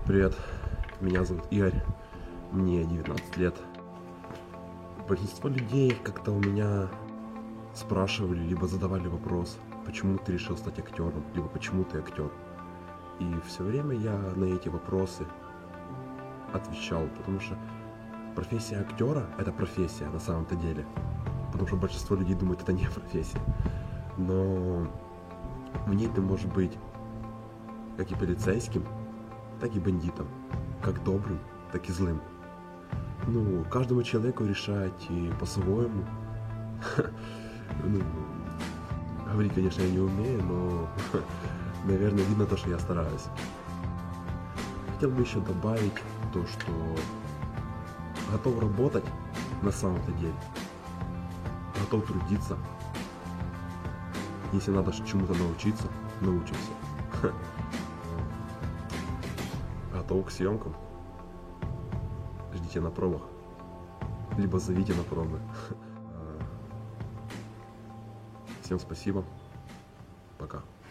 Привет, меня зовут Игорь, мне 19 лет. Большинство людей как-то у меня спрашивали, либо задавали вопрос, почему ты решил стать актером, либо почему ты актер. И все время я на эти вопросы отвечал, потому что профессия актера — это профессия на самом-то деле. Потому что большинство людей думает, это не профессия. Но в ней ты можешь быть как и полицейским, так и бандитом, как добрым, так и злым. Ну, каждому человеку решать и по-своему. Ну, говорить, конечно, я не умею, но, наверное, видно то, что я стараюсь. Хотел бы еще добавить то, что готов работать на самом-то деле, готов трудиться. Если надо чему-то научиться, научимся. Готов к съемкам. Ждите на пробах. Либо зовите на пробы. Всем спасибо. Пока.